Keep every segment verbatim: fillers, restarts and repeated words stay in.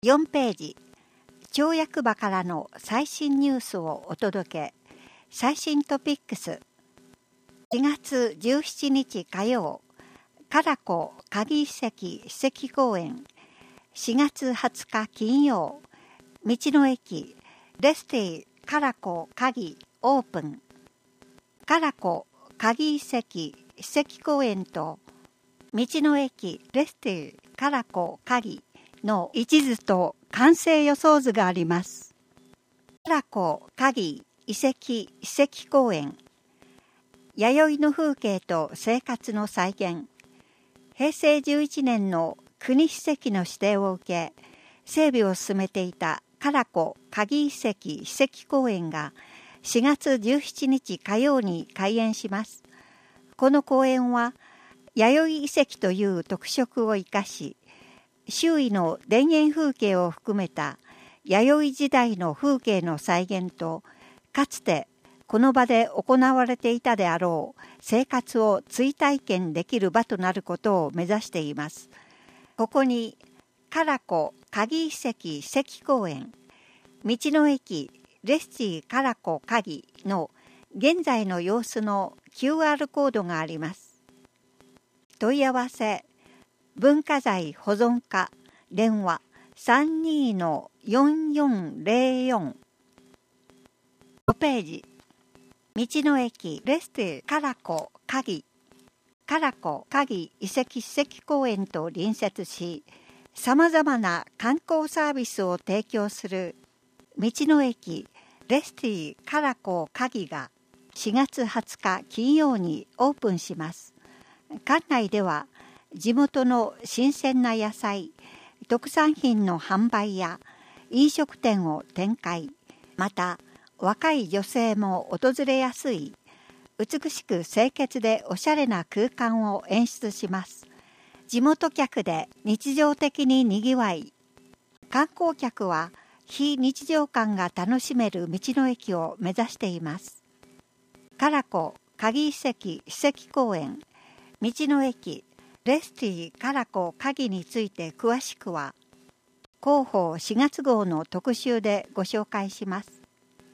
よんページ、町役場からの最新ニュースをお届け。最新トピックス。しがつじゅうしちにち火曜、唐子鍵遺跡史跡公園。しがつはつか金曜、道の駅レスティ唐子鍵オープン。唐子鍵遺跡史跡公園と道の駅レスティ唐子鍵の一図と完成予想図があります。唐子鍵遺跡史跡公園。弥生の風景と生活の再現。へいせいじゅういちねんの国史跡の指定を受け、整備を進めていた唐子鍵遺跡史跡公園がしがつじゅうしちにち火曜に開園します。この公園は弥生遺跡という特色を生かし、周囲の田園風景を含めた弥生時代の風景の再現と、かつてこの場で行われていたであろう生活を追体験できる場となることを目指しています。ここに唐子鍵遺跡史跡公園、道の駅レスティ唐子鍵の現在の様子の キューアール コードがあります。問い合わせ文化財保存課電話 さんにーのよんよんぜろよん。ごページ、道の駅レスティ唐子鍵。唐子鍵遺跡史跡公園と隣接し、さまざまな観光サービスを提供する道の駅レスティ唐子鍵がしがつはつか金曜にオープンします。館内では地元の新鮮な野菜、特産品の販売や飲食店を展開。また、若い女性も訪れやすい、美しく清潔でおしゃれな空間を演出します。地元客で日常的ににぎわい、観光客は非日常感が楽しめる道の駅を目指しています。唐子鍵遺跡史跡公園、道の駅レスティ唐子鍵について詳しくは、広報しがつ号の特集でご紹介します。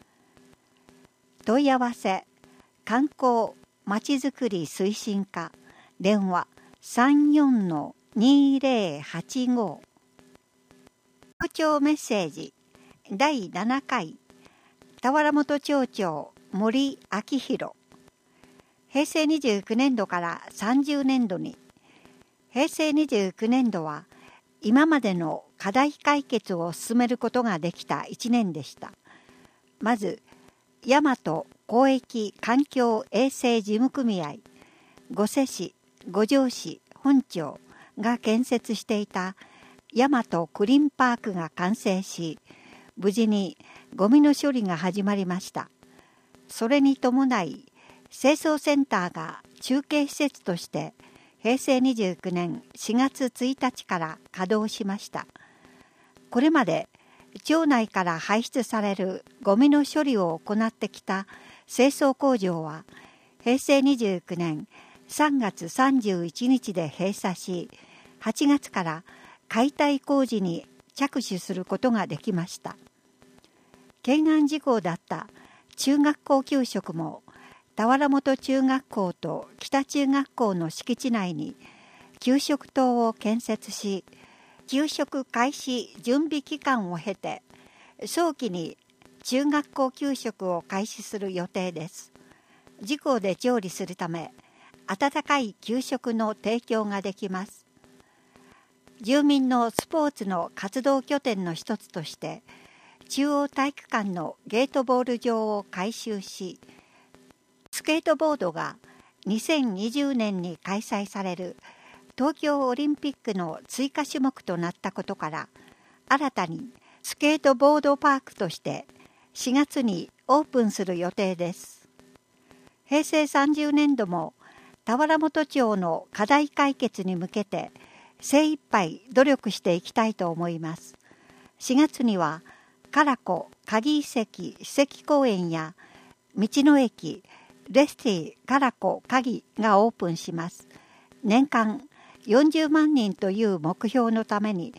問い合わせ観光まちづくり推進課電話 さんよんのにぜろはちご。町長メッセージだいななかい、田原本町長森明弘。へいせいにじゅうきゅうねんどからさんじゅうねんどに、へいせいにじゅうきゅうねんどは今までの課題解決を進めることができたいちねんでした。まず、大和広域環境衛生事務組合、御所市、五条市、本町が建設していた大和クリーンパークが完成し、無事にゴミの処理が始まりました。それに伴い、清掃センターが中継施設としてへいせいにじゅうきゅうねんしがつついたちから稼働しました。これまで町内から排出されるゴミの処理を行ってきた清掃工場はへいせいにじゅうきゅうねんさんがつさんじゅういちにちで閉鎖し、はちがつから解体工事に着手することができました。懸案事項だった中学校給食も田原本中学校と北中学校の敷地内に給食棟を建設し、給食開始準備期間を経て早期に中学校給食を開始する予定です。自校で調理するため温かい給食の提供ができます。住民のスポーツの活動拠点の一つとして中央体育館のゲートボール場を改修し、スケートボードがにせんにじゅうねんに開催される東京オリンピックの追加種目となったことから、新たにスケートボードパークとしてしがつにオープンする予定です。へいせいさんじゅうねんども田原本町の課題解決に向けて精一杯努力していきたいと思います。しがつには唐子鍵遺跡史跡公園や道の駅レスティ唐子鍵がオープンします。年間よんじゅうまんにんという目標のために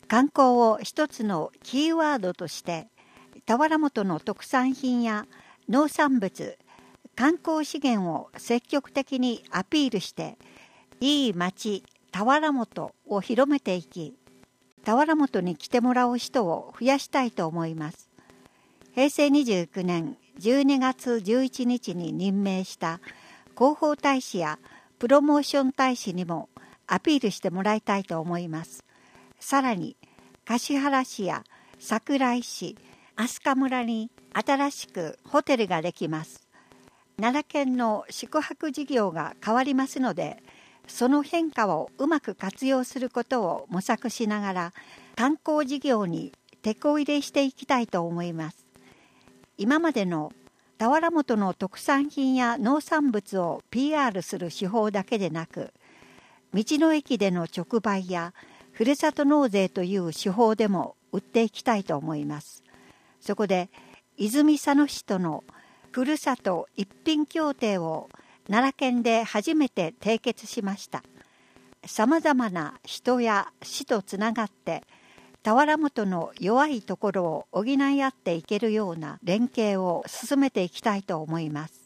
観光を一つのキーワードとして田原本の特産品や農産物、観光資源を積極的にアピールしていい町田原本を広めていき、田原本に来てもらう人を増やしたいと思います。へいせいにじゅうきゅうねんじゅうにがつじゅういちにちに任命した広報大使やプロモーション大使にもアピールしてもらいたいと思います。さらに橿原市や桜井市、飛鳥村に新しくホテルができます。奈良県の宿泊事業が変わりますので、その変化をうまく活用することを模索しながら観光事業に手こ入れしていきたいと思います。今までの田原本の特産品や農産物を ピーアール する手法だけでなく、道の駅での直売やふるさと納税という手法でも売っていきたいと思います。そこで泉佐野市とのふるさと一品協定を奈良県で初めて締結しました。さまざまな人や市とつながって田原本の弱いところを補い合っていけるような連携を進めていきたいと思います。